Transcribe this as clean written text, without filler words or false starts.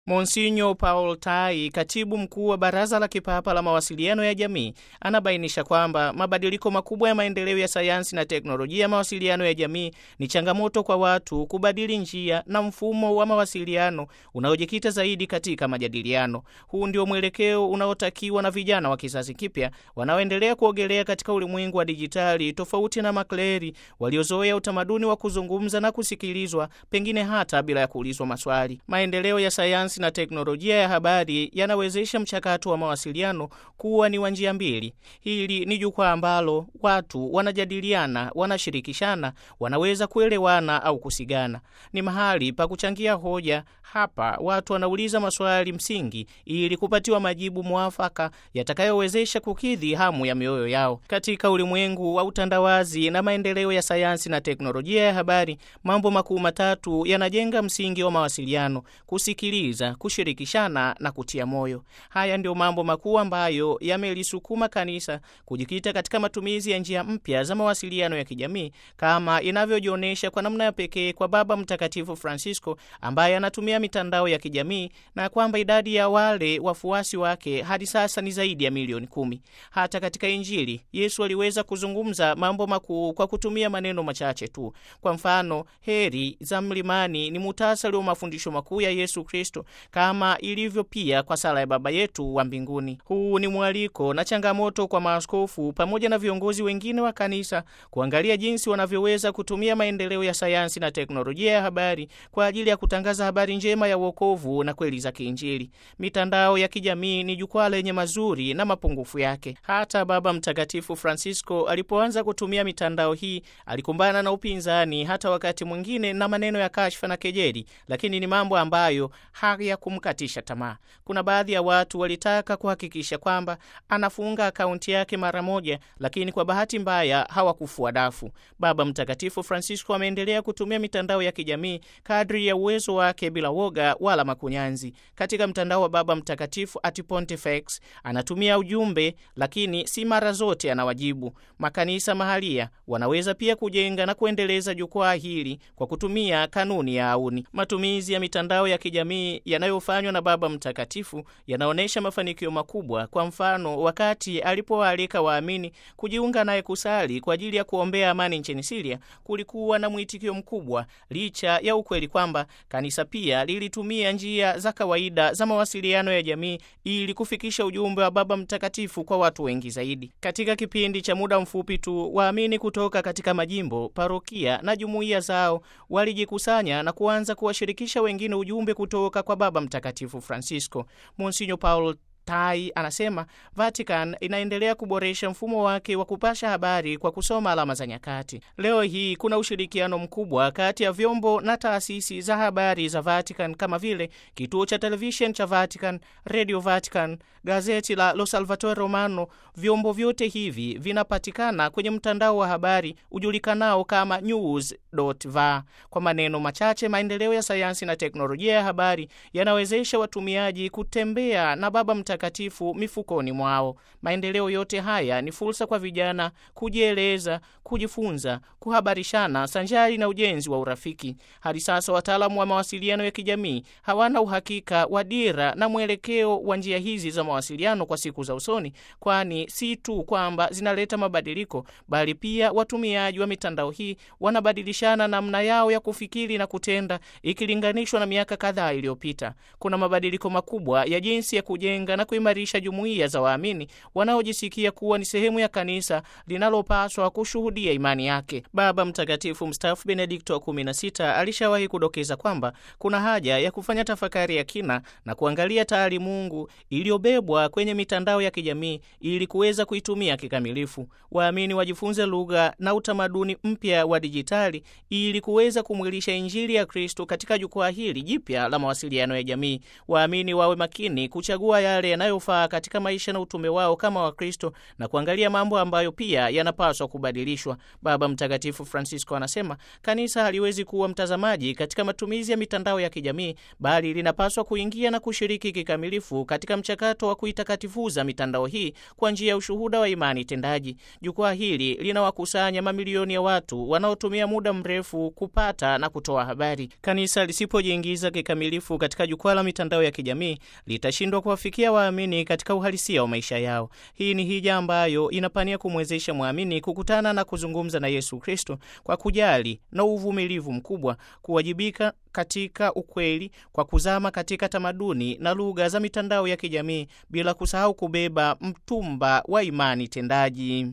Monsinyo Paul Tai, katibu mkuu wa Baraza la Kipapa la Mawasiliano ya Jamii, anabainisha kwamba mabadiliko makubwa ya maendeleo ya sayansi na teknolojia ya mawasiliano ya jamii ni changamoto kwa watu kubadili njia na mfumo wa mawasiliano unaojikita zaidi katika majadiliano. Huu ndio mwelekeo unaotakiwa na vijana wa kizazi kipya wanaoendelea kuogelea katika ulimwengu wa dijitali, tofauti na makleri waliozoea utamaduni wa kuzungumza na kusikilizwa, pengine hata bila ya kuulizwa maswali. Maendeleo ya sayansi na teknolojia ya habari yanawezesha mchakato wa mawasiliano kuwa ni wa njia mbili. Hili ni jukwaa ambalo watu wanajadiliana, wanashirikishana, wanaweza kuelewana au kusigana. Ni mahali pa kuchangia hoja. Hapa watu wanauliza maswali msingi ili kupatiwa majibu mwafaka yatakayowezesha kukidhi hamu ya mioyo yao. Katika ulimwengu wa utandawazi na maendeleo ya sayansi na teknolojia ya habari, mambo makuu matatu yanajenga msingi wa mawasiliano: kusikiliza, kushirikishana na kutia moyo. Haya ndio mambo makuu ambayo yamelisukuma kanisa kujikita katika matumizi ya njia mpya za mawasiliano ya kijamii, kama inavyojionyesha kwa namna ya pekee kwa Baba Mtakatifu Francisco, ambaye anatumia mitandao ya kijamii na kwamba idadi ya wale wafuasi wake hadi sasa ni zaidi ya milioni 10. Hata katika Injili, Yesu aliweza kuzungumza mambo makuu kwa kutumia maneno machache tu. Kwa mfano, heri za mlimani ni muhtasari wa mafundisho makuu ya Yesu Kristo, kama ilivyo pia kwa sala ya Baba yetu wa mbinguni. Huu ni mwaliko na changamoto kwa maaskofu pamoja na viongozi wengine wa kanisa kuangalia jinsi wanavyoweza kutumia maendeleo ya sayansi na teknolojia ya habari kwa ajili ya kutangaza habari njema ya wokovu na kweli za kiinjili. Mitandao ya kijamii ni jukwaa lenye mazuri na mapungufu yake. Hata Baba Mtakatifu Francisco alipoanza kutumia mitandao hii alikumbana na upinzani, hata wakati mwingine na maneno ya kashfa na kejeli, lakini ni mambo ambayo hayakumkatisha tamaa. Kuna baadhi ya watu walitaka kuhakikisha kwamba anafunga akaunti yake mara moja, lakini kwa bahati mbaya hawakufua dafu. Baba Mtakatifu Francisco ameendelea kutumia mitandao ya kijamii kadri ya uwezo wake bila woga wala makunyanzi. Katika mtandao wa Baba Mtakatifu @Pontifex anatumia ujumbe, lakini si mara zote anawajibu. Makanisa mahalia wanaweza pia kujenga na kuendeleza jukwaa hili kwa kutumia kanuni ya auni. Matumizi ya mitandao ya kijamii yanayofanywa na Baba Mtakatifu yanaonesha mafanikio makubwa. Kwa mfano, wakati alipowaalika waamini kujiunga naye kusali kwa ajili ya kuombea amani nchini Syria, kulikuwa na mwitikio mkubwa, licha ya ukweli kwamba kanisa pia lilitumia njia za kawaida za mawasiliano ya jamii ili kufikisha ujumbe wa Baba Mtakatifu kwa watu wengi zaidi. Katika kipindi cha muda mfupi tu, waamini kutoka katika majimbo, parokia na jumuiya zao walijikusanya na kuanza kuwashirikisha wengine ujumbe kutoka kwa Baba Mtakatifu Francisco. Monsinyo Paul Tai anasema Vatican inaendelea kuboresha mfumo wake wa kupasha habari kwa kusoma alama za nyakati. Leo hii kuna ushirikiano mkubwa kati ya vyombo na taasisi za habari za Vatican kama vile kituo cha television cha Vatican, Radio Vatican, gazeti la Lo Salvatore Romano. Vyombo vyote hivi vinapatikana kwenye mtandao wa habari ujulikanao kama news.va. Kwa maneno machache, maendeleo ya sayansi na teknolojia ya habari yanawezesha watumiaji kutembea na Baba Mtakatifu mifukoni mwao. Maendeleo yote haya ni fursa kwa vijana kujieleza, kujifunza, kuhabarishana sanjari na ujenzi wa urafiki. Hadi sasa wataalamu wa mawasiliano ya kijamii hawana uhakika wa dira na mwelekeo wa njia hizi za mawasiliano kwa siku za usoni, kwani si tu kwamba zinaleta mabadiliko, bali pia watumiaji wa mitandao hii wanabadilishana namna yao ya kufikiri na kutenda ikilinganishwa na miaka kadhaa iliyopita. Kuna mabadiliko makubwa ya jinsi ya kujenga na kuimarisha jumuiya za waamini wanaojisikia kuwa ni sehemu ya kanisa linalopaswa kushuhudia imani yake. Baba Mtakatifu mstaafu Benedikto wa 16 alishawahi kudokeza kwamba kuna haja ya kufanya tafakari ya kina na kuangalia taalimungu iliyobebwa kwenye mitandao ya kijamii ili kuweza kuitumia kikamilifu. Waamini wajifunze lugha na utamaduni mpya wa dijitali ili kuweza kumwilisha Injili ya Kristo katika jukwaa hili jipya la mawasiliano ya jamii. Waamini wawe makini kuchagua yale yanayofaa katika maisha na utume wao kama Wakristo na kuangalia mambo ambayo pia yanapaswa kubadilishwa. Baba Mtakatifu Francisco anasema kanisa haliwezi kuwa mtazamaji katika matumizi ya mitandao ya kijamii, bali linapaswa kuingia na kushiriki kikamilifu katika mchakato wa kuitakatifuza mitandao hii kwa njia ya ushuhuda wa imani tendaji. Jukwaa hili linawakusanya mamilioni ya watu wanaotumia muda mrefu kupata na kutoa habari. Kanisa lisipojiingiza kikamilifu katika jukwaa la mitandao ya kijamii litashindwa kuwafikia waamini katika uhalisia wa maisha yao. Hii ni hija ambayo inapania kumwezesha muamini kukutana na kuzungumza na Yesu Kristo kwa kujali na uvumilivu mkubwa, kuwajibika katika ukweli kwa kuzama katika tamaduni na lugha za mitandao ya kijamii bila kusahau kubeba mtumba wa imani tendaji.